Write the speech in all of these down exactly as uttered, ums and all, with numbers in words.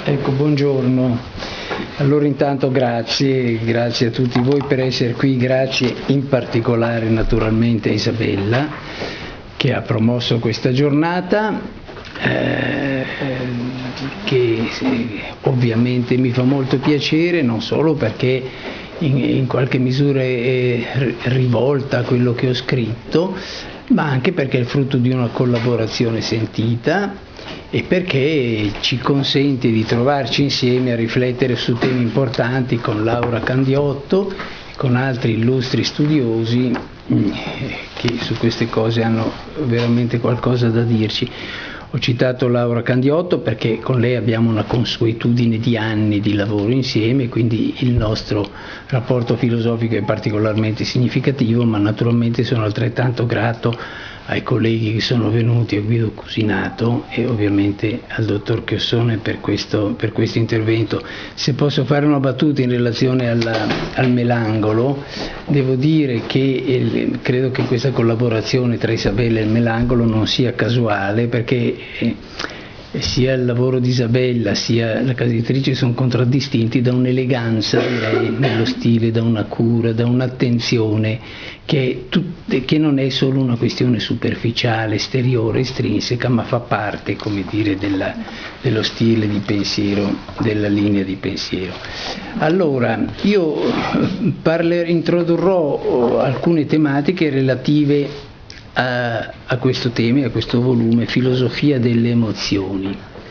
Ecco, buongiorno. Allora intanto grazie, grazie a tutti voi per essere qui, grazie in particolare naturalmente a Isabella che ha promosso questa giornata, eh, che ovviamente mi fa molto piacere, non solo perché in, in qualche misura è rivolta a quello che ho scritto, ma anche perché è il frutto di una collaborazione sentita e perché ci consente di trovarci insieme a riflettere su temi importanti con Laura Candiotto e con altri illustri studiosi che su queste cose hanno veramente qualcosa da dirci. Ho citato Laura Candiotto perché con lei abbiamo una consuetudine di anni di lavoro insieme, quindi il nostro rapporto filosofico è particolarmente significativo, ma naturalmente sono altrettanto grato ai colleghi che sono venuti, a Guido Cusinato e ovviamente al dottor Chiossone per questo, per questo intervento. Se posso fare una battuta in relazione alla, al Melangolo, devo dire che il, credo che questa collaborazione tra Isabella e il Melangolo non sia casuale, perché eh, sia il lavoro di Isabella sia la casa editrice sono contraddistinti da un'eleganza, direi, nello stile, da una cura, da un'attenzione che, tut- che non è solo una questione superficiale, esteriore, estrinseca, ma fa parte, come dire, della, dello stile di pensiero, della linea di pensiero. Allora, io parler, introdurrò alcune tematiche relative A, a questo tema, a questo volume, Filosofia delle emozioni.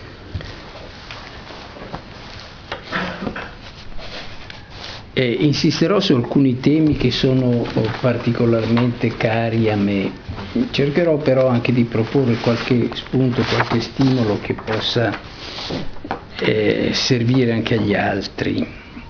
E insisterò su alcuni temi che sono particolarmente cari a me. Cercherò però anche di proporre qualche spunto, qualche stimolo che possa eh, servire anche agli altri.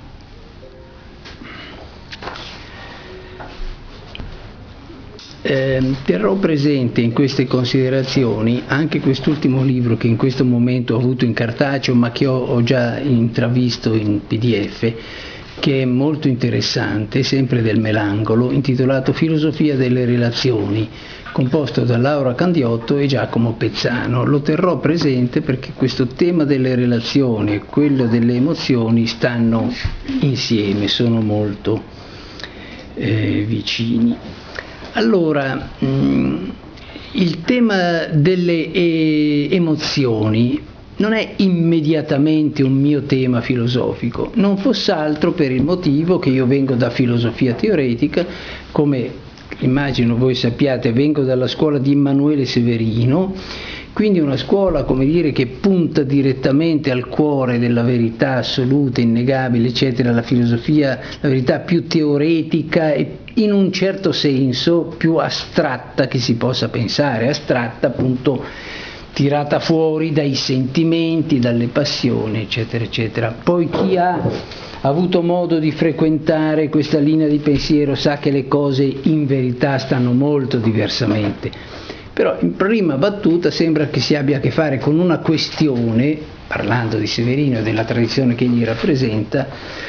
Eh, terrò presente in queste considerazioni anche quest'ultimo libro che in questo momento ho avuto in cartaceo ma che ho, ho già intravisto in P D F, che è molto interessante, sempre del Melangolo, intitolato Filosofia delle relazioni, composto da Laura Candiotto e Giacomo Pezzano. Lo terrò presente perché questo tema delle relazioni e quello delle emozioni stanno insieme, sono molto eh, vicini. Allora, mh, il tema delle eh, emozioni non è immediatamente un mio tema filosofico, non fosse altro per il motivo che io vengo da filosofia teoretica, come immagino voi sappiate, vengo dalla scuola di Emanuele Severino, quindi una scuola, come dire, che punta direttamente al cuore della verità assoluta, innegabile, eccetera, la filosofia, la verità più teoretica e in un certo senso più astratta che si possa pensare, astratta appunto tirata fuori dai sentimenti, dalle passioni, eccetera, eccetera. Poi chi ha avuto modo di frequentare questa linea di pensiero sa che le cose in verità stanno molto diversamente. Però in prima battuta sembra che si abbia a che fare con una questione, parlando di Severino e della tradizione che egli rappresenta,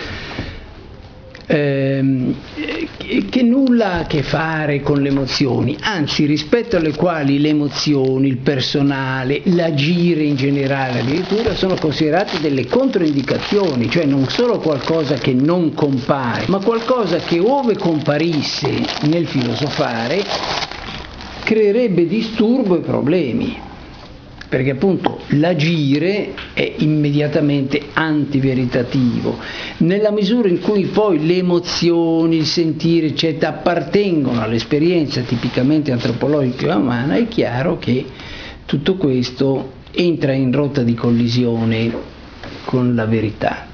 ehm, che nulla ha a che fare con le emozioni, anzi rispetto alle quali le emozioni, il personale, l'agire in generale addirittura sono considerate delle controindicazioni, cioè non solo qualcosa che non compare, ma qualcosa che ove comparisse nel filosofare creerebbe disturbo e problemi, perché appunto l'agire è immediatamente antiveritativo. Nella misura in cui poi le emozioni, il sentire, eccetera, appartengono all'esperienza tipicamente antropologica e umana, è chiaro che tutto questo entra in rotta di collisione con la verità.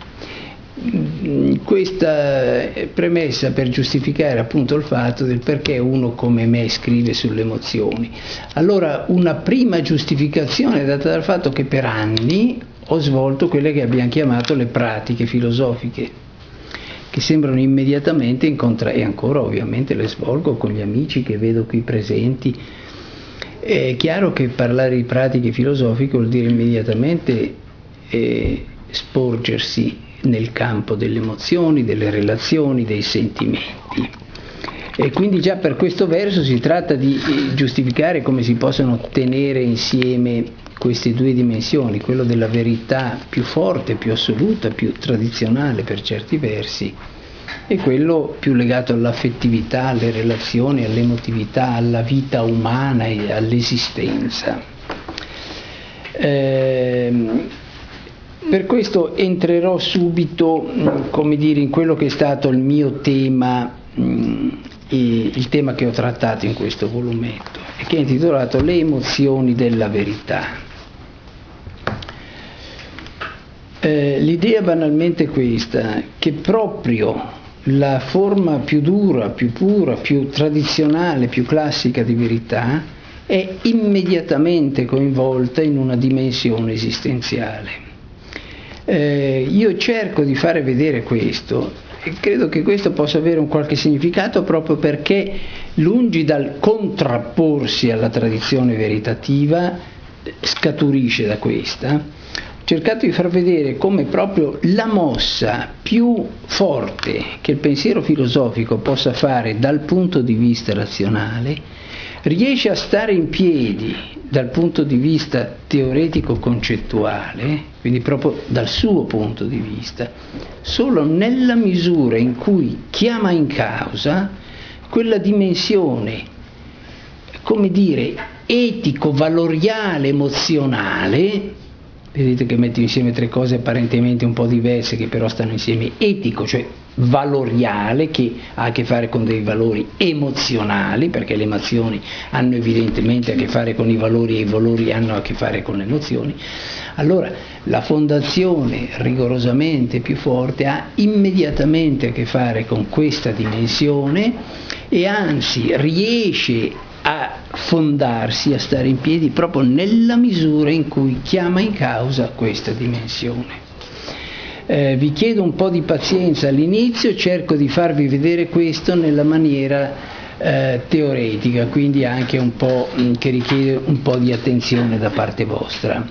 Questa premessa per giustificare appunto il fatto del perché uno come me scrive sulle emozioni. Allora, una prima giustificazione è data dal fatto che per anni ho svolto quelle che abbiamo chiamato le pratiche filosofiche, che sembrano immediatamente incontrare, e ancora ovviamente le svolgo con gli amici che vedo qui presenti. È chiaro che parlare di pratiche filosofiche vuol dire immediatamente eh, sporgersi nel campo delle emozioni, delle relazioni, dei sentimenti. E quindi già per questo verso si tratta di giustificare come si possono tenere insieme queste due dimensioni, quello della verità più forte, più assoluta, più tradizionale per certi versi, e quello più legato all'affettività, alle relazioni, all'emotività, alla vita umana e all'esistenza. Ehm, per questo entrerò subito, come dire, in quello che è stato il mio tema, il tema che ho trattato in questo volumetto, e che è intitolato Le emozioni della verità. Eh, l'idea banalmente è questa, che proprio la forma più dura, più pura, più tradizionale, più classica di verità è immediatamente coinvolta in una dimensione esistenziale. Eh, io cerco di fare vedere questo e credo che questo possa avere un qualche significato, proprio perché, lungi dal contrapporsi alla tradizione veritativa, scaturisce da questa. Ho cercato di far vedere come proprio la mossa più forte che il pensiero filosofico possa fare dal punto di vista razionale riesce a stare in piedi dal punto di vista teoretico-concettuale, quindi proprio dal suo punto di vista, solo nella misura in cui chiama in causa quella dimensione, come dire, etico-valoriale, emozionale. Vedete che metto insieme tre cose apparentemente un po' diverse che però stanno insieme: etico, cioè valoriale, che ha a che fare con dei valori emozionali, perché le emozioni hanno evidentemente a che fare con i valori e i valori hanno a che fare con le emozioni. Allora la fondazione rigorosamente più forte ha immediatamente a che fare con questa dimensione e anzi riesce a fondarsi, a stare in piedi proprio nella misura in cui chiama in causa questa dimensione. Eh, vi chiedo un po' di pazienza all'inizio, cerco di farvi vedere questo nella maniera eh, teoretica, quindi anche un po' mh, che richiede un po' di attenzione da parte vostra.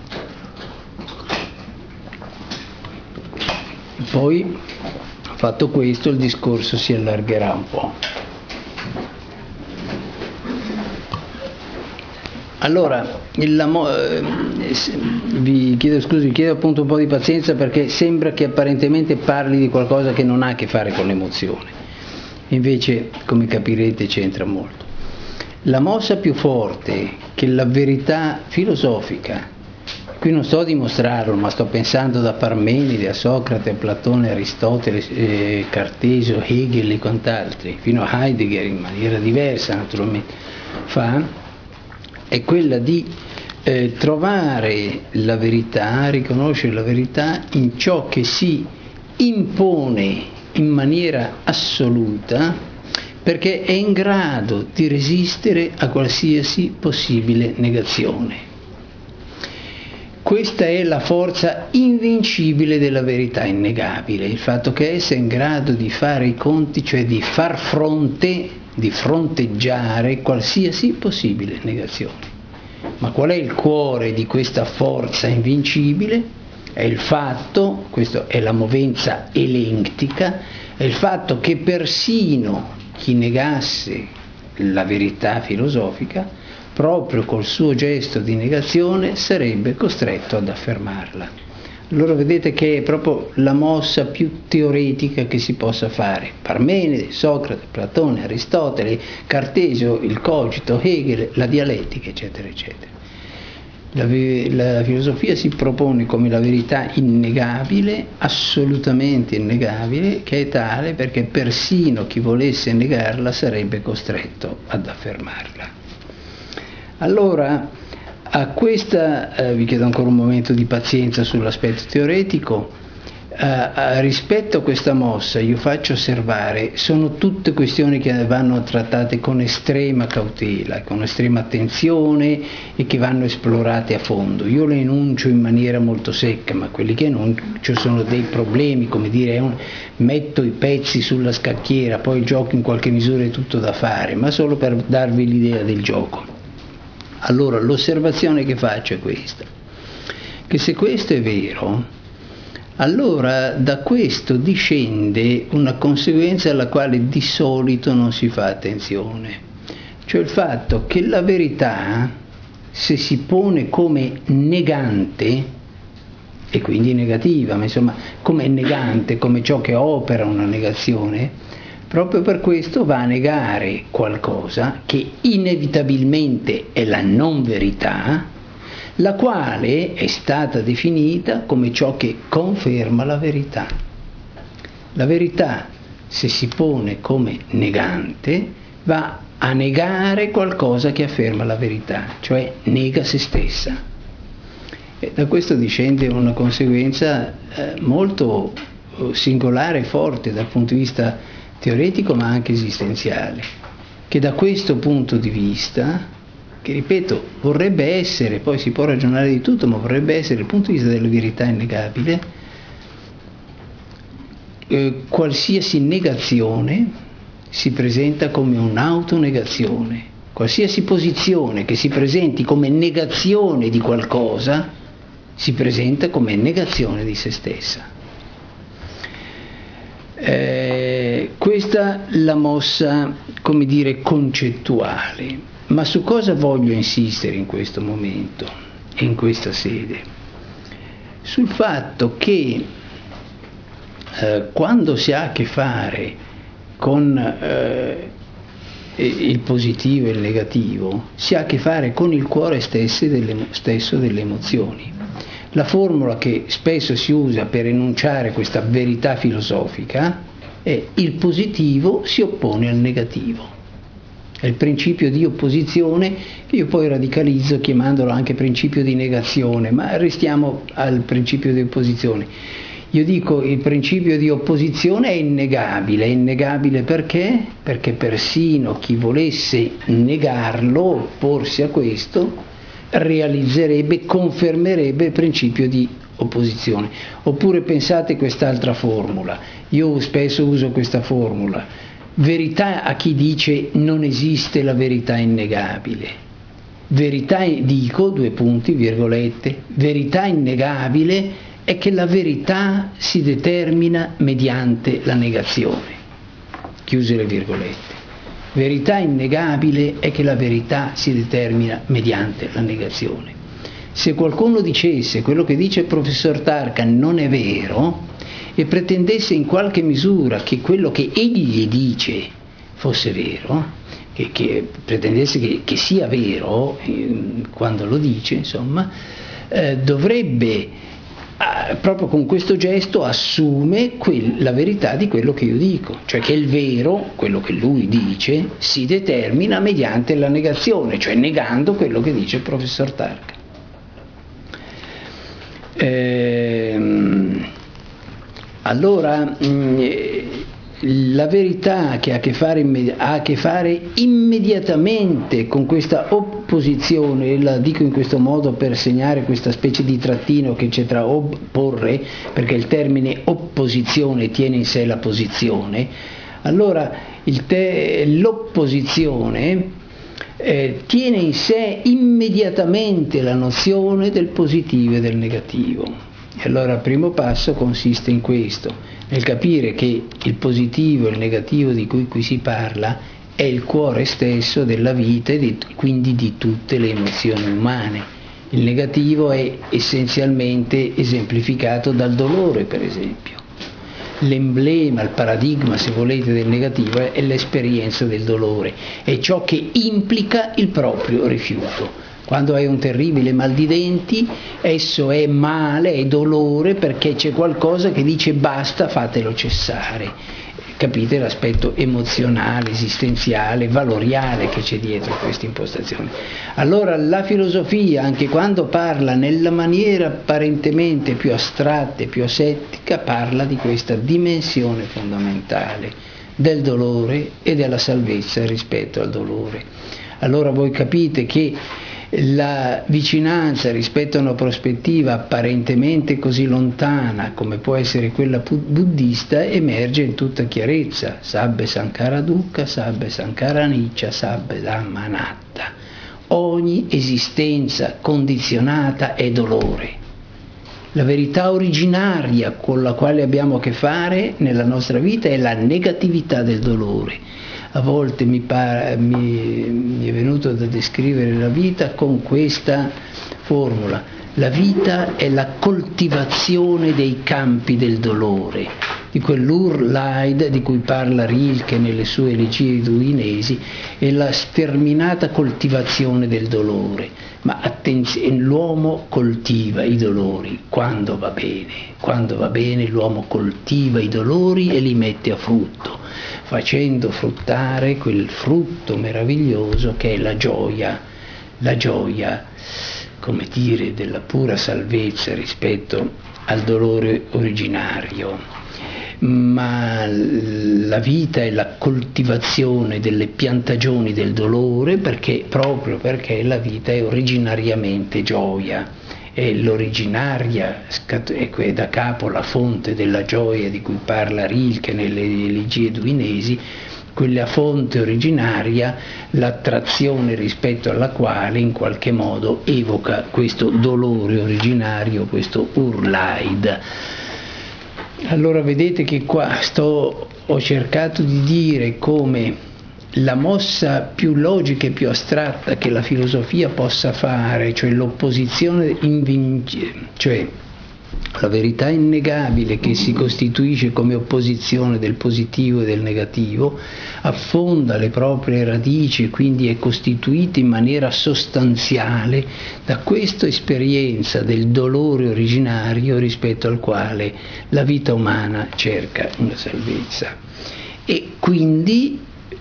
Poi, fatto questo, il discorso si allargherà un po'. Allora, il, vi chiedo scusi, vi chiedo appunto un po' di pazienza, perché sembra che apparentemente parli di qualcosa che non ha a che fare con l'emozione. Invece, come capirete, c'entra molto. La mossa più forte che la verità filosofica, qui non sto a dimostrarlo, ma sto pensando da Parmenide a Socrate, a Platone, Aristotele, eh, Cartesio, Hegel e quant'altri, fino a Heidegger in maniera diversa naturalmente, fa, è quella di eh, trovare la verità, riconoscere la verità in ciò che si impone in maniera assoluta, perché è in grado di resistere a qualsiasi possibile negazione. Questa è la forza invincibile della verità innegabile, il fatto che essa è in grado di fare i conti, cioè di far fronte, di fronteggiare qualsiasi possibile negazione. Ma qual è il cuore di questa forza invincibile? È il fatto, questa è la movenza elenctica, è il fatto che persino chi negasse la verità filosofica, proprio col suo gesto di negazione, sarebbe costretto ad affermarla. Allora vedete che è proprio la mossa più teoretica che si possa fare. Parmenide, Socrate, Platone, Aristotele, Cartesio, il cogito, Hegel, la dialettica, eccetera, eccetera. La, la filosofia si propone come la verità innegabile, assolutamente innegabile, che è tale perché persino chi volesse negarla sarebbe costretto ad affermarla. Allora, a questa, eh, vi chiedo ancora un momento di pazienza sull'aspetto teoretico, eh, rispetto a questa mossa io faccio osservare, sono tutte questioni che vanno trattate con estrema cautela, con estrema attenzione e che vanno esplorate a fondo. Io le enuncio in maniera molto secca, ma quelli che enuncio sono dei problemi, come dire, un, metto i pezzi sulla scacchiera, poi il gioco in qualche misura è tutto da fare, ma solo per darvi l'idea del gioco. Allora, l'osservazione che faccio è questa, che se questo è vero, allora da questo discende una conseguenza alla quale di solito non si fa attenzione, cioè il fatto che la verità se si pone come negante, e quindi negativa, ma insomma come negante, come ciò che opera una negazione, proprio per questo va a negare qualcosa che inevitabilmente è la non verità, la quale è stata definita come ciò che conferma la verità. La verità, se si pone come negante, va a negare qualcosa che afferma la verità, cioè nega se stessa. E da questo discende una conseguenza eh, molto singolare e forte dal punto di vista teoretico ma anche esistenziale, che da questo punto di vista, che ripeto vorrebbe essere, poi si può ragionare di tutto, ma vorrebbe essere il punto di vista della verità innegabile, eh, qualsiasi negazione si presenta come un'autonegazione, qualsiasi posizione che si presenti come negazione di qualcosa si presenta come negazione di se stessa. Eh, questa la mossa, come dire, concettuale. Ma su cosa voglio insistere in questo momento, in questa sede? Sul fatto che eh, quando si ha a che fare con eh, il positivo e il negativo, si ha a che fare con il cuore stesso delle, stesso delle emozioni. La formula che spesso si usa per enunciare questa verità filosofica è: il positivo si oppone al negativo. È il principio di opposizione, che io poi radicalizzo chiamandolo anche principio di negazione, ma restiamo al principio di opposizione. Io dico il principio di opposizione è innegabile. È innegabile perché? Perché persino chi volesse negarlo, opporsi a questo, realizzerebbe, confermerebbe il principio di opposizione. Oppure pensate quest'altra formula, io spesso uso questa formula: verità a chi dice non esiste la verità innegabile. Verità, dico, due punti, virgolette, verità innegabile è che la verità si determina mediante la negazione. Chiuse le virgolette. Verità innegabile è che la verità si determina mediante la negazione. Se qualcuno dicesse quello che dice il professor Tarkan non è vero e pretendesse in qualche misura che quello che egli dice fosse vero, che, che pretendesse che, che sia vero eh, quando lo dice, insomma, eh, dovrebbe proprio con questo gesto assume quel, la verità di quello che io dico, cioè che il vero, quello che lui dice, si determina mediante la negazione, cioè negando quello che dice il professor Tarkan. Ehm, allora, mh, la verità che ha a che fare, ha a che fare immediatamente con questa opposizione, la dico in questo modo per segnare questa specie di trattino che c'è tra opporre, perché il termine opposizione tiene in sé la posizione. Allora l'opposizione eh, tiene in sé immediatamente la nozione del positivo e del negativo. E allora il primo passo consiste in questo: nel capire che il positivo e il negativo di cui qui si parla è il cuore stesso della vita e di, quindi di tutte le emozioni umane. Il negativo è essenzialmente esemplificato dal dolore, per esempio. L'emblema, il paradigma, se volete, del negativo è l'esperienza del dolore, è ciò che implica il proprio rifiuto. Quando hai un terribile mal di denti, esso è male, è dolore, perché c'è qualcosa che dice basta, fatelo cessare. Capite l'aspetto emozionale, esistenziale, valoriale che c'è dietro questa impostazione. Allora la filosofia, anche quando parla nella maniera apparentemente più astratta e più asettica, parla di questa dimensione fondamentale del dolore e della salvezza rispetto al dolore. Allora voi capite che la vicinanza rispetto a una prospettiva apparentemente così lontana come può essere quella buddista emerge in tutta chiarezza. Sabbe Sankara Dukkha, Sabbe Sankara Anicca, Sabbe Dhamma Anatta. Ogni esistenza condizionata è dolore. La verità originaria con la quale abbiamo a che fare nella nostra vita è la negatività del dolore. a volte mi, pare, mi, mi è venuto da descrivere la vita con questa formula: la vita è la coltivazione dei campi del dolore, di quell'Urleid di cui parla Rilke nelle sue elegie duinesi, è la sterminata coltivazione del dolore. Ma attenzione, l'uomo coltiva i dolori quando va bene, quando va bene l'uomo coltiva i dolori e li mette a frutto, facendo fruttare quel frutto meraviglioso che è la gioia, la gioia, come dire, della pura salvezza rispetto al dolore originario. Ma la vita è la coltivazione delle piantagioni del dolore, perché, proprio perché la vita è originariamente gioia, è l'originaria, è da capo la fonte della gioia di cui parla Rilke nelle elegie duinesi, quella fonte originaria, l'attrazione rispetto alla quale in qualche modo evoca questo dolore originario, questo Urleid. Allora vedete che qua sto, ho cercato di dire come la mossa più logica e più astratta che la filosofia possa fare, cioè l'opposizione invincibile, cioè la verità innegabile che si costituisce come opposizione del positivo e del negativo, affonda le proprie radici e quindi è costituita in maniera sostanziale da questa esperienza del dolore originario rispetto al quale la vita umana cerca una salvezza. E quindi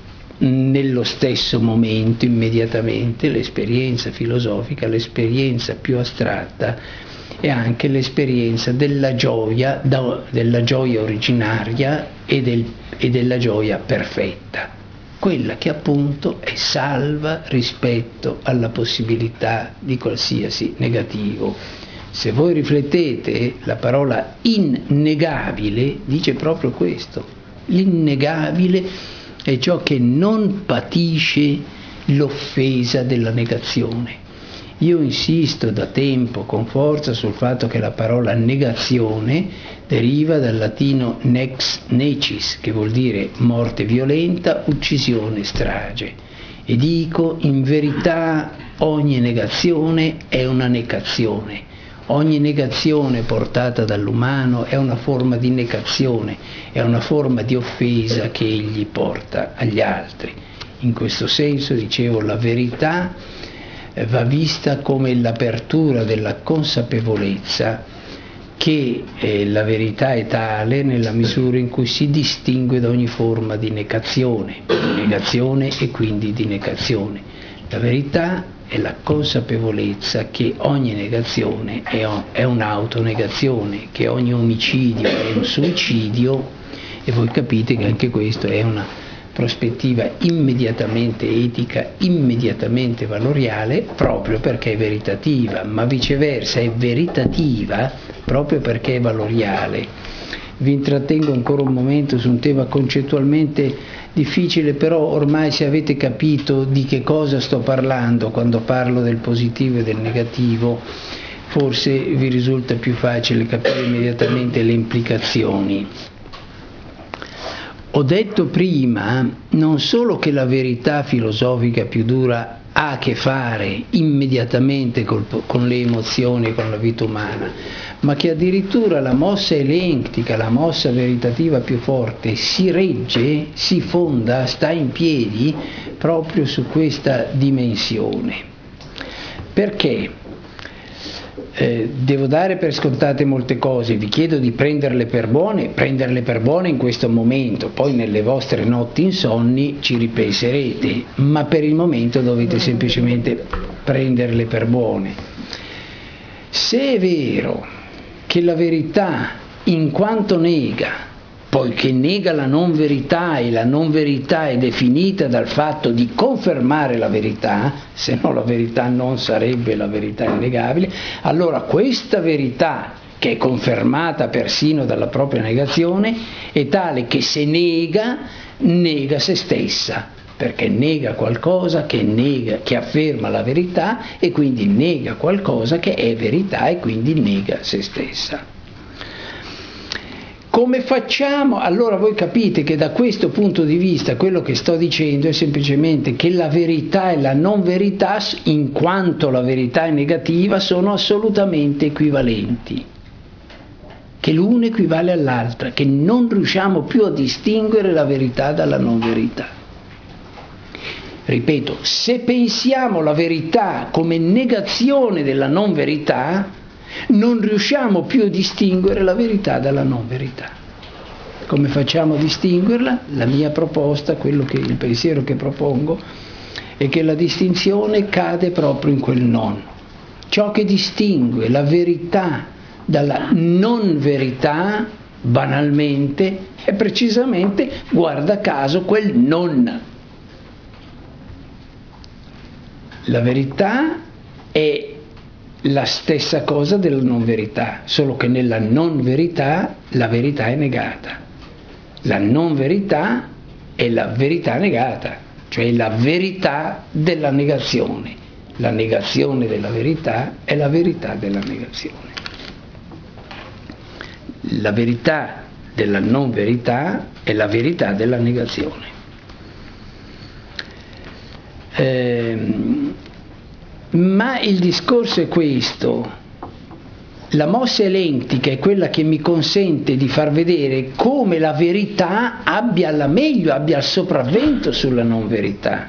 nello stesso momento, immediatamente, l'esperienza filosofica, l'esperienza più astratta, e anche l'esperienza della gioia, della gioia originaria e, del, e della gioia perfetta, quella che appunto è salva rispetto alla possibilità di qualsiasi negativo. Se voi riflettete, la parola innegabile dice proprio questo: l'innegabile è ciò che non patisce l'offesa della negazione. Io insisto da tempo con forza sul fatto che la parola negazione deriva dal latino nex necis, che vuol dire morte violenta, uccisione, strage. E dico, in verità ogni negazione è una negazione. Ogni negazione portata dall'umano è una forma di negazione, è una forma di offesa che egli porta agli altri. In questo senso, dicevo, la verità va vista come l'apertura della consapevolezza che eh, la verità è tale nella misura in cui si distingue da ogni forma di negazione, di negazione e quindi di negazione. La verità è la consapevolezza che ogni negazione è, è un'autonegazione, che ogni omicidio è un suicidio, e voi capite che anche questo è una prospettiva immediatamente etica, immediatamente valoriale, proprio perché è veritativa, ma viceversa è veritativa proprio perché è valoriale. Vi intrattengo ancora un momento su un tema concettualmente difficile, però ormai se avete capito di che cosa sto parlando quando parlo del positivo e del negativo, forse vi risulta più facile capire immediatamente le implicazioni. Ho detto prima non solo che la verità filosofica più dura ha a che fare immediatamente col, con le emozioni e con la vita umana, ma che addirittura la mossa elenctica, la mossa veritativa più forte, si regge, si fonda, sta in piedi proprio su questa dimensione. Perché? Eh, devo dare per scontate molte cose, vi chiedo di prenderle per buone, prenderle per buone in questo momento, poi nelle vostre notti insonni ci ripenserete, ma per il momento dovete semplicemente prenderle per buone. Se è vero che la verità, in quanto nega, poiché nega la non verità e la non verità è definita dal fatto di confermare la verità, se no la verità non sarebbe la verità innegabile, allora questa verità, che è confermata persino dalla propria negazione, è tale che se nega, nega se stessa, perché nega qualcosa che, nega, che afferma la verità e quindi nega qualcosa che è verità e quindi nega se stessa. Come facciamo? Allora voi capite che da questo punto di vista quello che sto dicendo è semplicemente che la verità e la non verità, in quanto la verità è negativa, sono assolutamente equivalenti, che l'una equivale all'altra, che non riusciamo più a distinguere la verità dalla non verità. Ripeto, se pensiamo la verità come negazione della non verità, non riusciamo più a distinguere la verità dalla non verità. Come facciamo a distinguerla? La mia proposta, quello che, il pensiero che propongo, è che la distinzione cade proprio in quel non. Ciò che distingue la verità dalla non verità, banalmente, è precisamente, guarda caso, quel non. La verità è la stessa cosa della non verità, solo che nella non verità la verità è negata. La non verità è la verità negata, cioè la verità della negazione. La negazione della verità è la verità della negazione. La verità della non verità è la verità della negazione. Ehm, Ma il discorso è questo: la mossa elentica è quella che mi consente di far vedere come la verità abbia la meglio, abbia il sopravvento sulla non verità.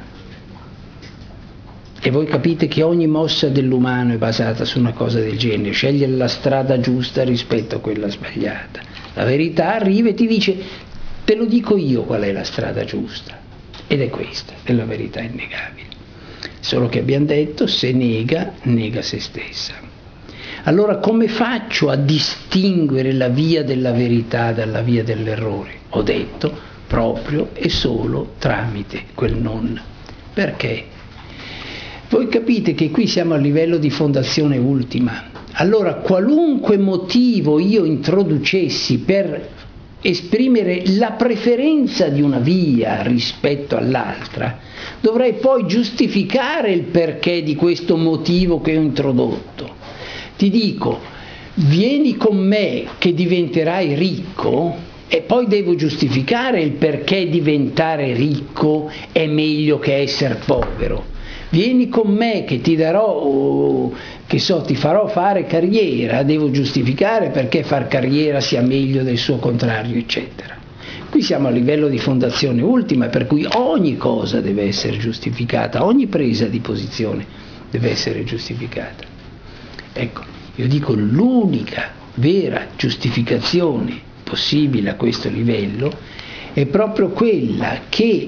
E voi capite che ogni mossa dell'umano è basata su una cosa del genere, scegliere la strada giusta rispetto a quella sbagliata. La verità arriva e ti dice: te lo dico io qual è la strada giusta, ed è questa, è la verità innegabile. Solo che abbiamo detto, se nega, nega se stessa. Allora come faccio a distinguere la via della verità dalla via dell'errore? Ho detto, proprio e solo tramite quel non. Perché? Voi capite che qui siamo a livello di fondazione ultima. Allora qualunque motivo io introducessi per esprimere la preferenza di una via rispetto all'altra, dovrei poi giustificare il perché di questo motivo che ho introdotto. Ti dico, vieni con me che diventerai ricco, e poi devo giustificare il perché diventare ricco è meglio che essere povero. Vieni con me che ti darò, che so, ti farò fare carriera, devo giustificare perché far carriera sia meglio del suo contrario, eccetera. Qui siamo a livello di fondazione ultima, per cui ogni cosa deve essere giustificata, ogni presa di posizione deve essere giustificata. Ecco, io dico l'unica vera giustificazione possibile a questo livello è proprio quella che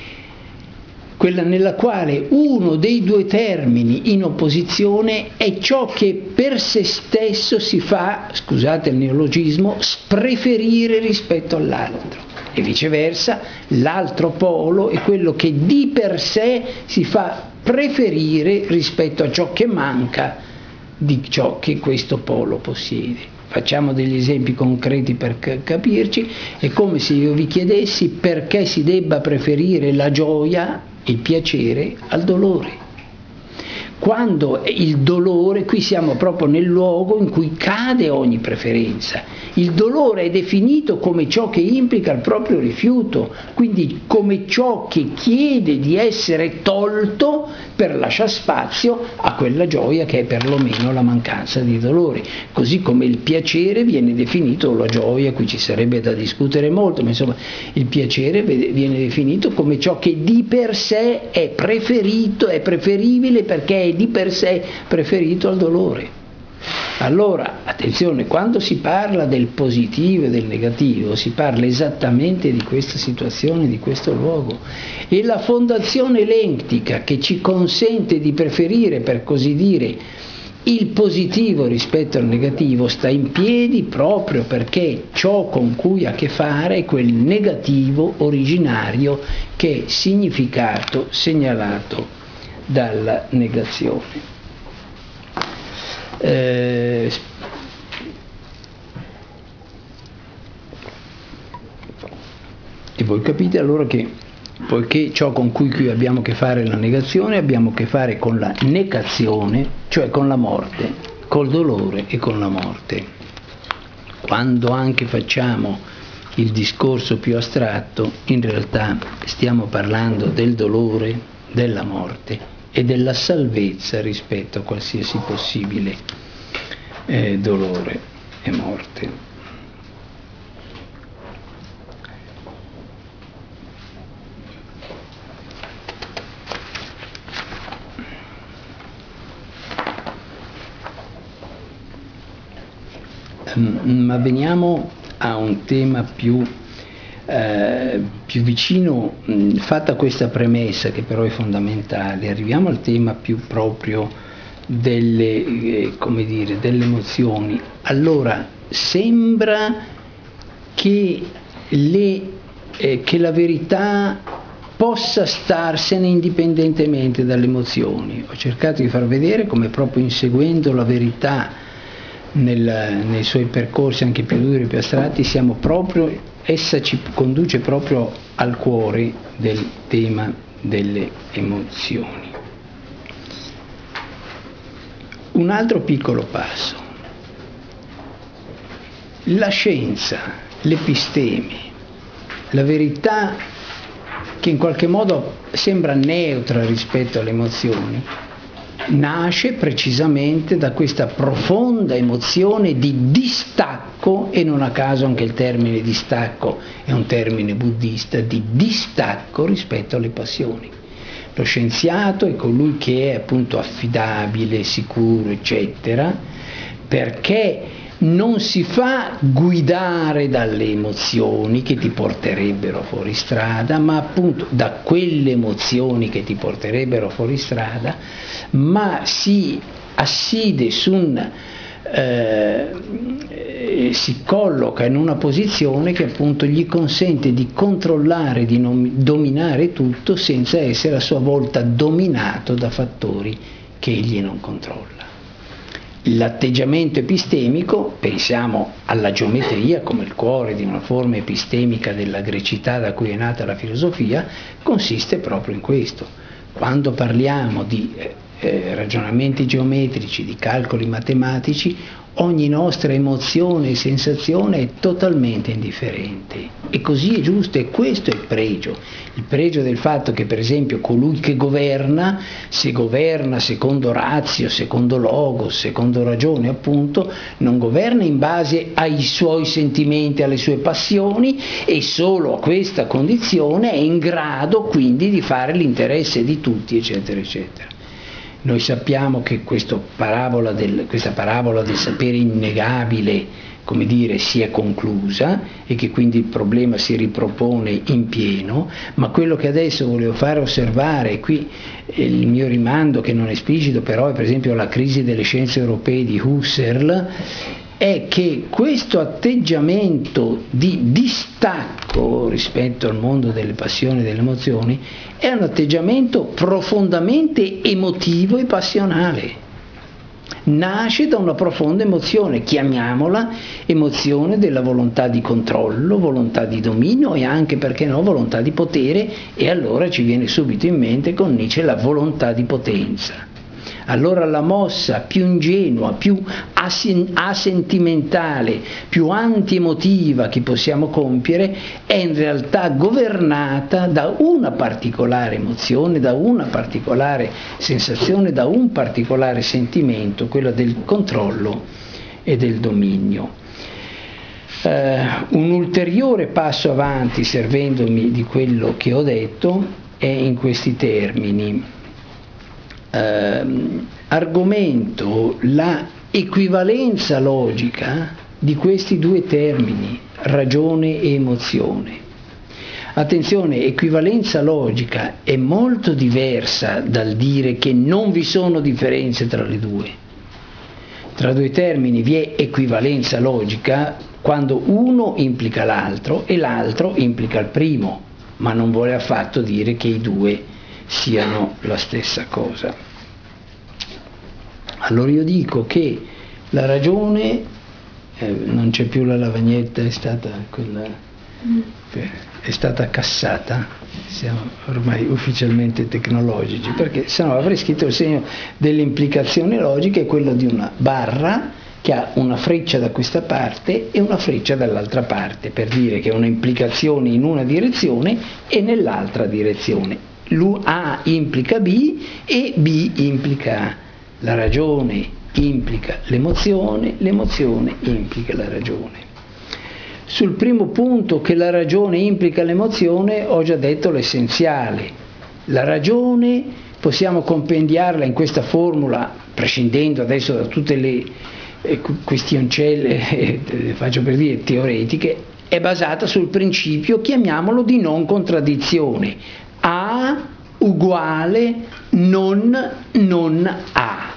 quella nella quale uno dei due termini in opposizione è ciò che per se stesso si fa, scusate il neologismo, spreferire rispetto all'altro, e viceversa l'altro polo è quello che di per sé si fa preferire rispetto a ciò che manca di ciò che questo polo possiede. Facciamo degli esempi concreti per capirci. È come se io vi chiedessi perché si debba preferire la gioia, il piacere, al dolore. Quando il dolore, qui siamo proprio nel luogo in cui cade ogni preferenza. Il dolore è definito come ciò che implica il proprio rifiuto, quindi come ciò che chiede di essere tolto per lasciare spazio a quella gioia che è perlomeno la mancanza di dolore. Così come il piacere viene definito, la gioia, qui ci sarebbe da discutere molto, ma insomma il piacere viene definito come ciò che di per sé è preferito, è preferibile perché è di per sé preferito al dolore. Allora, attenzione, quando si parla del positivo e del negativo, si parla esattamente di questa situazione, di questo luogo. E la fondazione elentica che ci consente di preferire, per così dire, il positivo rispetto al negativo sta in piedi proprio perché ciò con cui ha a che fare è quel negativo originario che è significato segnalato dalla negazione. Eh, e voi capite allora che poiché ciò con cui qui abbiamo a che fare è la negazione, abbiamo a che fare con la negazione, cioè con la morte, col dolore e con la morte. quando anche facciamo il discorso più astratto, in realtà stiamo parlando del dolore, della morte e della salvezza rispetto a qualsiasi possibile eh, dolore e morte. Ma veniamo a un tema più, eh, più vicino, mh, fatta questa premessa che però è fondamentale, arriviamo al tema più proprio delle, eh, come dire, delle emozioni. Allora, sembra che, le, eh, che la verità possa starsene indipendentemente dalle emozioni. Ho cercato di far vedere come proprio inseguendo la verità Nel, nei suoi percorsi anche più duri e più astratti, siamo proprio, essa ci conduce proprio al cuore del tema delle emozioni. Un altro piccolo passo. La scienza, l'episteme, la verità che in qualche modo sembra neutra rispetto alle emozioni, nasce precisamente da questa profonda emozione di distacco, e non a caso anche il termine distacco è un termine buddista, di distacco rispetto alle passioni. Lo scienziato è colui che è appunto affidabile, sicuro, eccetera, perché non si fa guidare dalle emozioni che ti porterebbero fuori strada, ma appunto da quelle emozioni che ti porterebbero fuori strada, ma si asside su un, eh, si colloca in una posizione che appunto gli consente di controllare, di non, dominare tutto senza essere a sua volta dominato da fattori che egli non controlla. L'atteggiamento epistemico, pensiamo alla geometria come il cuore di una forma epistemica della grecità da cui è nata la filosofia, consiste proprio in questo. Quando parliamo di eh, ragionamenti geometrici, di calcoli matematici, ogni nostra emozione e sensazione è totalmente indifferente. E così è giusto, e questo è il pregio. Il pregio del fatto che, per esempio, colui che governa, se governa secondo ratio, secondo logos, secondo ragione, appunto, non governa in base ai suoi sentimenti, alle sue passioni, e solo a questa condizione è in grado quindi di fare l'interesse di tutti, eccetera, eccetera. Noi sappiamo che questo parabola del, questa parabola del sapere innegabile, come dire, si è conclusa e che quindi il problema si ripropone in pieno, ma quello che adesso volevo fare osservare, qui il mio rimando che non è esplicito però è per esempio la crisi delle scienze europee di Husserl, è che questo atteggiamento di distacco rispetto al mondo delle passioni e delle emozioni è un atteggiamento profondamente emotivo e passionale. Nasce da una profonda emozione, chiamiamola emozione della volontà di controllo, volontà di dominio e anche, perché no, volontà di potere, e allora ci viene subito in mente con Nietzsche la volontà di potenza. Allora la mossa più ingenua, più asentimentale, più antiemotiva che possiamo compiere è in realtà governata da una particolare emozione, da una particolare sensazione, da un particolare sentimento, quello del controllo e del dominio. Uh, un ulteriore passo avanti, servendomi di quello che ho detto, è in questi termini. Uh, argomento la equivalenza logica di questi due termini, ragione e emozione. Attenzione, equivalenza logica è molto diversa dal dire che non vi sono differenze tra le due. Tra due termini vi è equivalenza logica quando uno implica l'altro e l'altro implica il primo, ma non vuole affatto dire che i due siano la stessa cosa. Allora io dico che la ragione, eh, non c'è più la lavagnetta, è stata, quella, è stata cassata, siamo ormai ufficialmente tecnologici, perché sennò avrei scritto il segno dell'implicazione logica, è quello di una barra che ha una freccia da questa parte e una freccia dall'altra parte, per dire che è una implicazione in una direzione e nell'altra direzione. A implica B e B implica A. La ragione implica l'emozione, l'emozione implica la ragione. Sul primo punto, che la ragione implica l'emozione, ho già detto l'essenziale. La ragione possiamo compendiarla in questa formula, prescindendo adesso da tutte le eh, questioncelle, eh, faccio per dire, teoretiche, è basata sul principio, chiamiamolo, di non contraddizione. A uguale non non A.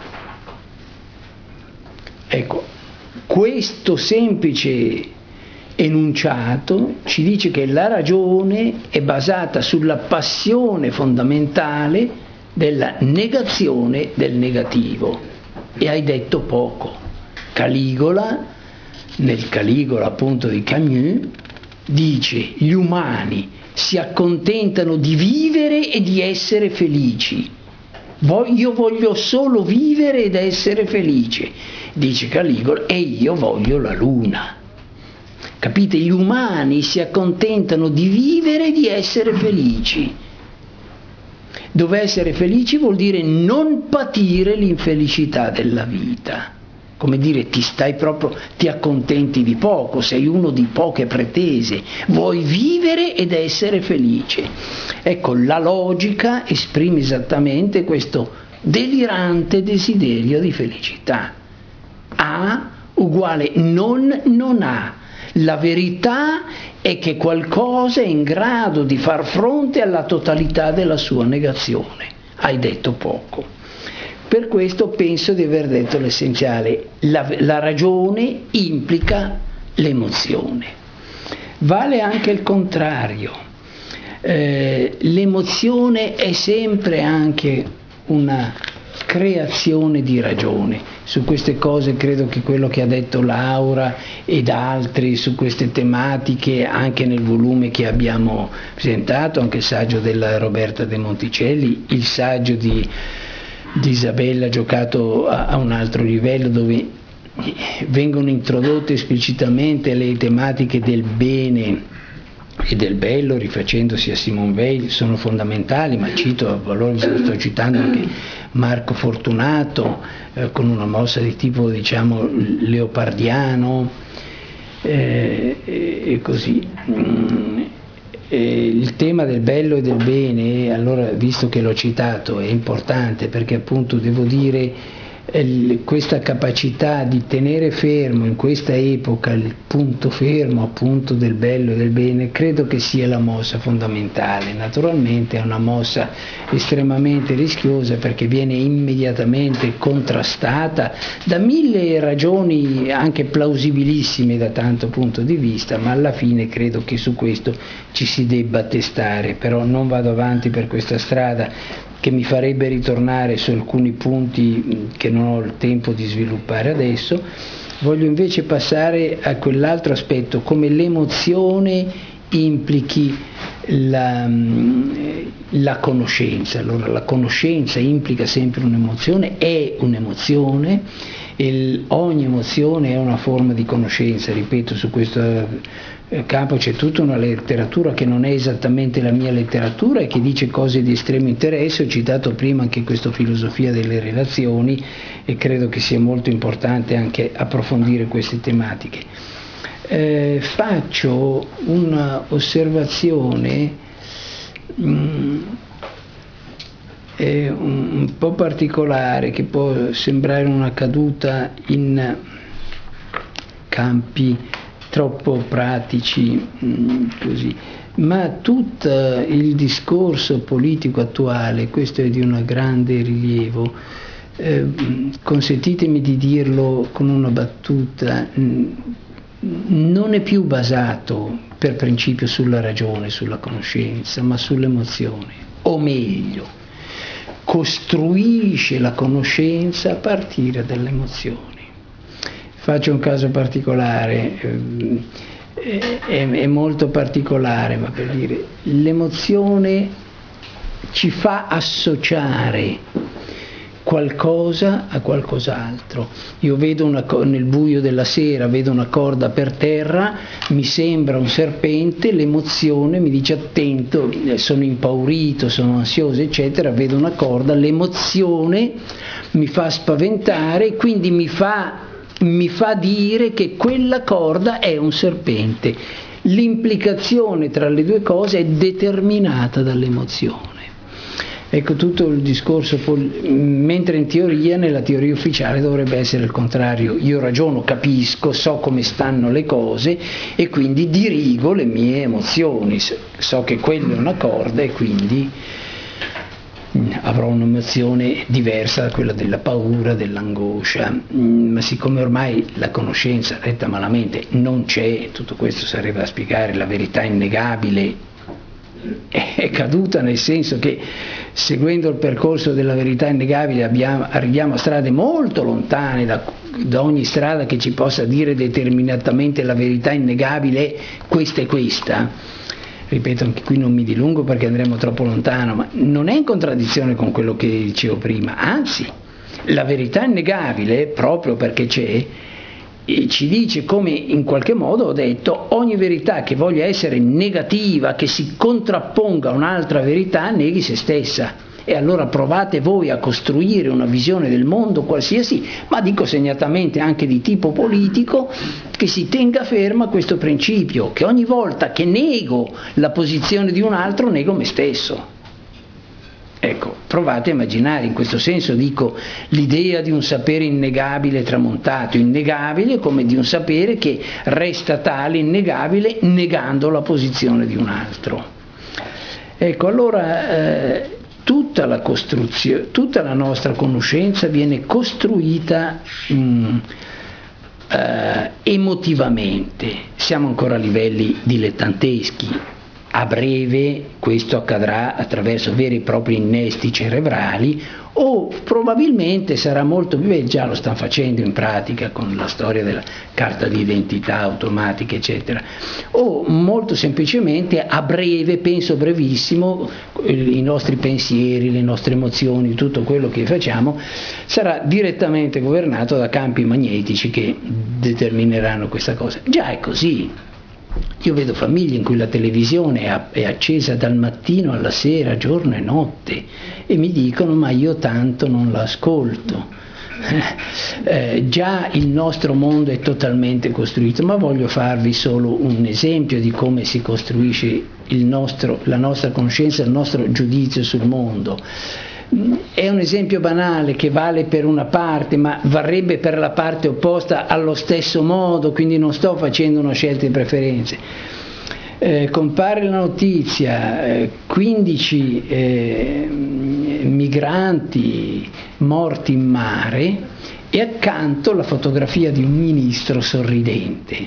Ecco, questo semplice enunciato ci dice che la ragione è basata sulla passione fondamentale della negazione del negativo. E hai detto poco. Caligola, nel Caligola appunto di Camus, dice: gli umani si accontentano di vivere e di essere felici. Io voglio solo vivere ed essere felice, dice Caligola, e io voglio la luna. Capite? Gli umani si accontentano di vivere e di essere felici. Dove essere felici vuol dire non patire l'infelicità della vita. Come dire, ti stai proprio, ti accontenti di poco, sei uno di poche pretese, vuoi vivere ed essere felice. Ecco, la logica esprime esattamente questo delirante desiderio di felicità. A uguale non non A. La verità è che qualcosa è in grado di far fronte alla totalità della sua negazione. Hai detto poco. Per questo penso di aver detto l'essenziale. La, la ragione implica l'emozione. Vale anche il contrario. Eh, l'emozione è sempre anche una creazione di ragione. Su queste cose credo che quello che ha detto Laura ed altri su queste tematiche, anche nel volume che abbiamo presentato, anche il saggio della Roberta De Monticelli, il saggio di di Isabella giocato a, a un altro livello, dove vengono introdotte esplicitamente le tematiche del bene e del bello, rifacendosi a Simone Weil, sono fondamentali, ma cito, allora sto citando anche Marco Fortunato eh, con una mossa di tipo, diciamo, leopardiano eh, e, e così. Mm. Eh, il tema del bello e del bene, allora, visto che l'ho citato, è importante perché appunto devo dire eh, questa capacità di tenere fermo in questa epoca il punto fermo appunto del bello e del bene, credo che sia la mossa fondamentale. Naturalmente è una mossa estremamente rischiosa perché viene immediatamente contrastata da mille ragioni anche plausibilissime da tanto punto di vista, ma alla fine credo che su questo ci si debba testare. Però non vado avanti per questa strada, che mi farebbe ritornare su alcuni punti che non ho il tempo di sviluppare adesso. Voglio invece passare a quell'altro aspetto, come l'emozione implichi la, la conoscenza. Allora, la conoscenza implica sempre un'emozione, è un'emozione, e ogni emozione è una forma di conoscenza. Ripeto, su questo campo c'è tutta una letteratura che non è esattamente la mia letteratura e che dice cose di estremo interesse. Ho citato prima anche questa filosofia delle relazioni e credo che sia molto importante anche approfondire queste tematiche. Eh, faccio una osservazione mh, eh, un, un po' particolare, che può sembrare una caduta in campi troppo pratici, mh, così, ma tutto il discorso politico attuale, questo è di un grande rilievo, eh, consentitemi di dirlo con una battuta, mh, non è più basato per principio sulla ragione, sulla conoscenza, ma sull'emozione, o meglio, costruisce la conoscenza a partire dalle emozioni. Faccio un caso particolare, è, è, è molto particolare, ma per dire, l'emozione ci fa associare qualcosa a qualcos'altro. Io vedo una, nel buio della sera, vedo una corda per terra, mi sembra un serpente, l'emozione mi dice attento, sono impaurito, sono ansioso, eccetera, vedo una corda, l'emozione mi fa spaventare, quindi mi fa, mi fa dire che quella corda è un serpente. L'implicazione tra le due cose è determinata dall'emozione. Ecco tutto il discorso, mentre in teoria, nella teoria ufficiale dovrebbe essere il contrario. Io ragiono, capisco, so come stanno le cose e quindi dirigo le mie emozioni. So che quella è una corda e quindi avrò un'emozione diversa da quella della paura, dell'angoscia, ma siccome ormai la conoscenza, detta malamente, non c'è, tutto questo sarebbe da spiegare, la verità innegabile è caduta, nel senso che seguendo il percorso della verità innegabile abbiamo, arriviamo a strade molto lontane da, da ogni strada che ci possa dire determinatamente la verità innegabile, questa e questa. Ripeto, anche qui non mi dilungo perché andremo troppo lontano, ma non è in contraddizione con quello che dicevo prima, anzi, la verità innegabile, proprio perché c'è, ci dice come in qualche modo ho detto, ogni verità che voglia essere negativa, che si contrapponga a un'altra verità, neghi se stessa. E allora provate voi a costruire una visione del mondo qualsiasi, ma dico segnatamente anche di tipo politico, che si tenga ferma questo principio, che ogni volta che nego la posizione di un altro, nego me stesso. Ecco, provate a immaginare, in questo senso dico l'idea di un sapere innegabile tramontato, innegabile come di un sapere che resta tale, innegabile, negando la posizione di un altro. Ecco, allora eh, tutta la costruzione, tutta la nostra conoscenza viene costruita mh, eh, emotivamente, siamo ancora a livelli dilettanteschi. A breve questo accadrà attraverso veri e propri innesti cerebrali o probabilmente sarà molto più, beh, già lo stanno facendo in pratica con la storia della carta di identità automatica eccetera, o molto semplicemente a breve, penso brevissimo, i nostri pensieri, le nostre emozioni, tutto quello che facciamo sarà direttamente governato da campi magnetici che determineranno questa cosa. Già è così. Io vedo famiglie in cui la televisione è accesa dal mattino alla sera, giorno e notte, e mi dicono ma io tanto non l'ascolto. Eh, già il nostro mondo è totalmente costruito, ma voglio farvi solo un esempio di come si costruisce il nostro, la nostra conoscenza, il nostro giudizio sul mondo. È un esempio banale che vale per una parte, ma varrebbe per la parte opposta allo stesso modo, quindi non sto facendo una scelta di preferenze. Eh, compare la notizia, eh, quindici eh, migranti morti in mare e accanto la fotografia di un ministro sorridente.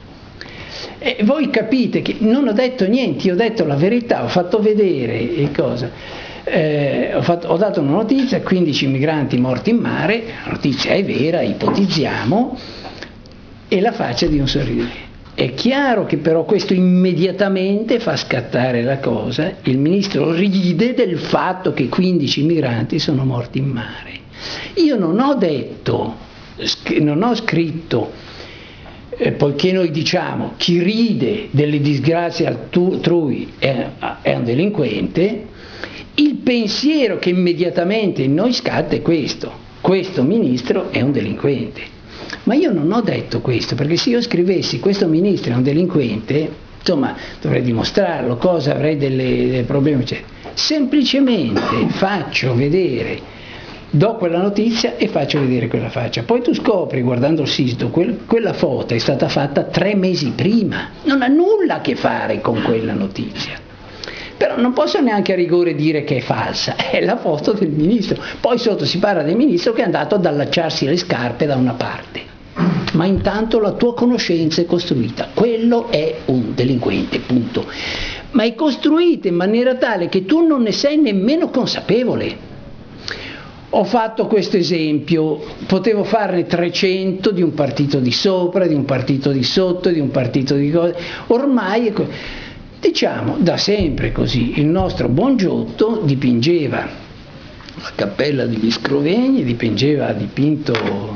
E voi capite che non ho detto niente, io ho detto la verità, ho fatto vedere e cosa. Eh, ho, fatto, ho dato una notizia, quindici migranti morti in mare, la notizia è vera, ipotizziamo, e la faccia di un sorridente. È chiaro che però questo immediatamente fa scattare la cosa, il ministro ride del fatto che quindici migranti sono morti in mare. Io non ho detto, non ho scritto, eh, poiché noi diciamo chi ride delle disgrazie altrui è, è un delinquente, il pensiero che immediatamente in noi scatta è questo: questo ministro è un delinquente. Ma io non ho detto questo, perché se io scrivessi questo ministro è un delinquente, insomma dovrei dimostrarlo, cosa, avrei delle, dei problemi eccetera. Semplicemente faccio vedere, do quella notizia e faccio vedere quella faccia. Poi tu scopri, guardando il sito, quel, quella foto è stata fatta tre mesi prima, non ha nulla a che fare con quella notizia. Però non posso neanche a rigore dire che è falsa, è la foto del ministro. Poi sotto si parla del ministro che è andato ad allacciarsi le scarpe da una parte. Ma intanto la tua conoscenza è costruita, quello è un delinquente, punto. Ma è costruita in maniera tale che tu non ne sei nemmeno consapevole. Ho fatto questo esempio, potevo farne trecento di un partito di sopra, di un partito di sotto, di un partito di cose. Ormai è co- diciamo da sempre così, il nostro buon Giotto dipingeva la cappella di Scrovegni, dipingeva, ha dipinto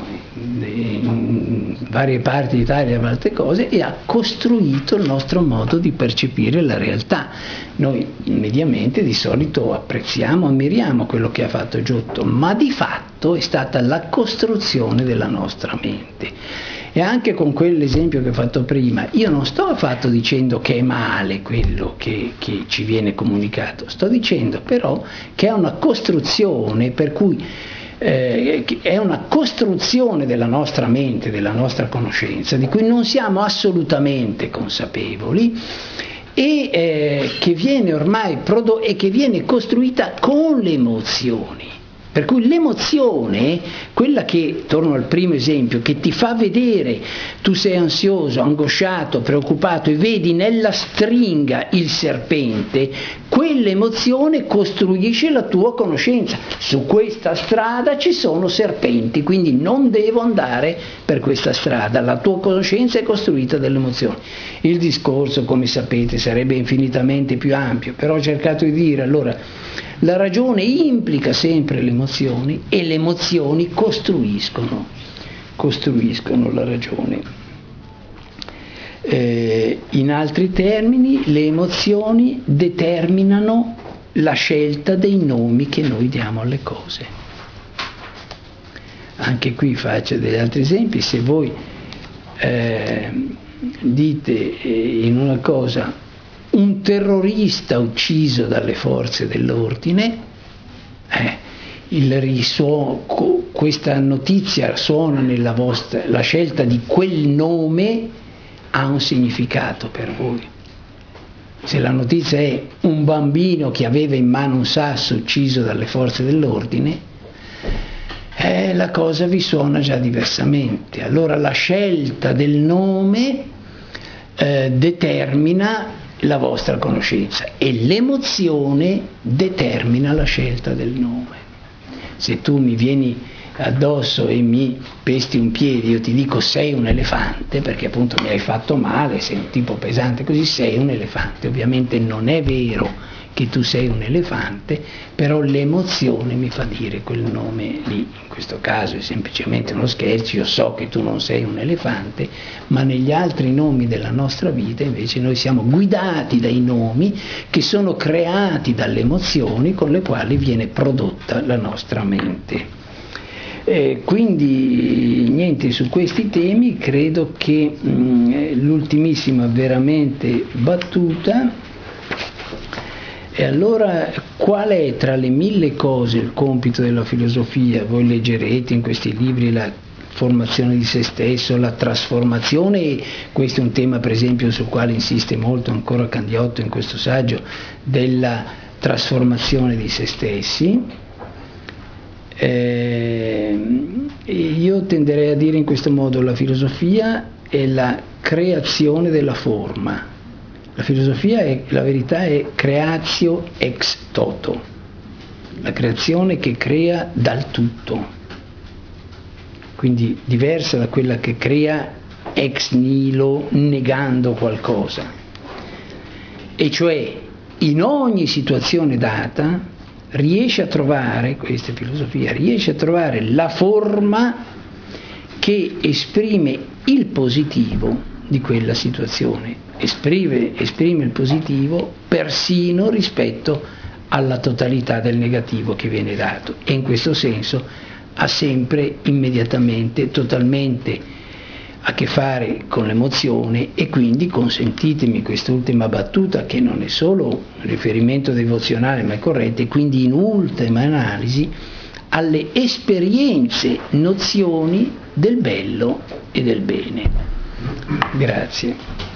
in varie parti d'Italia molte cose e ha costruito il nostro modo di percepire la realtà. Noi mediamente di solito apprezziamo, ammiriamo quello che ha fatto Giotto, ma di fatto è stata la costruzione della nostra mente. E anche con quell'esempio che ho fatto prima, io non sto affatto dicendo che è male quello che, che ci viene comunicato, sto dicendo però che è una costruzione per cui eh, è una costruzione della nostra mente, della nostra conoscenza, di cui non siamo assolutamente consapevoli e eh, che viene ormai prodotta e che viene costruita con le emozioni. Per cui l'emozione, quella che, torno al primo esempio, che ti fa vedere, tu sei ansioso, angosciato, preoccupato e vedi nella stringa il serpente, quell'emozione costruisce la tua conoscenza. Su questa strada ci sono serpenti, quindi non devo andare per questa strada. La tua conoscenza è costruita dall'emozione. Il discorso, come sapete, sarebbe infinitamente più ampio, però ho cercato di dire, allora, la ragione implica sempre le emozioni e le emozioni costruiscono, costruiscono la ragione. Eh, in altri termini, le emozioni determinano la scelta dei nomi che noi diamo alle cose. Anche qui faccio degli altri esempi. Se voi eh, dite in una cosa un terrorista ucciso dalle forze dell'ordine, eh, il risuono, questa notizia suona nella vostra, la scelta di quel nome ha un significato per voi. Se la notizia è un bambino che aveva in mano un sasso ucciso dalle forze dell'ordine, eh, la cosa vi suona già diversamente. Allora la scelta del nome eh, determina la vostra conoscenza e l'emozione determina la scelta del nome. Se tu mi vieni addosso e mi pesti un piede, io ti dico sei un elefante, perché appunto mi hai fatto male, sei un tipo pesante, così sei un elefante. Ovviamente non è vero che tu sei un elefante, però l'emozione mi fa dire quel nome lì. In questo caso è semplicemente uno scherzo, io so che tu non sei un elefante, ma negli altri nomi della nostra vita invece noi siamo guidati dai nomi che sono creati dalle emozioni con le quali viene prodotta la nostra mente. Eh, quindi niente, su questi temi credo che mh, l'ultimissima veramente battuta. E allora qual è tra le mille cose il compito della filosofia? Voi leggerete in questi libri la formazione di se stesso, la trasformazione, e questo è un tema per esempio sul quale insiste molto ancora Candiotto in questo saggio, della trasformazione di se stessi. Eh, io tenderei a dire in questo modo: la filosofia è la creazione della forma. La filosofia, è, la verità, è creatio ex toto, la creazione che crea dal tutto, quindi diversa da quella che crea ex nihilo negando qualcosa. E cioè in ogni situazione data riesce a trovare, questa è filosofia, riesce a trovare la forma che esprime il positivo di quella situazione. Esprime, esprime il positivo persino rispetto alla totalità del negativo che viene dato, e in questo senso ha sempre immediatamente, totalmente a che fare con l'emozione, e quindi consentitemi quest'ultima battuta, che non è solo un riferimento devozionale ma è corretta, e quindi in ultima analisi alle esperienze, nozioni del bello e del bene. Grazie.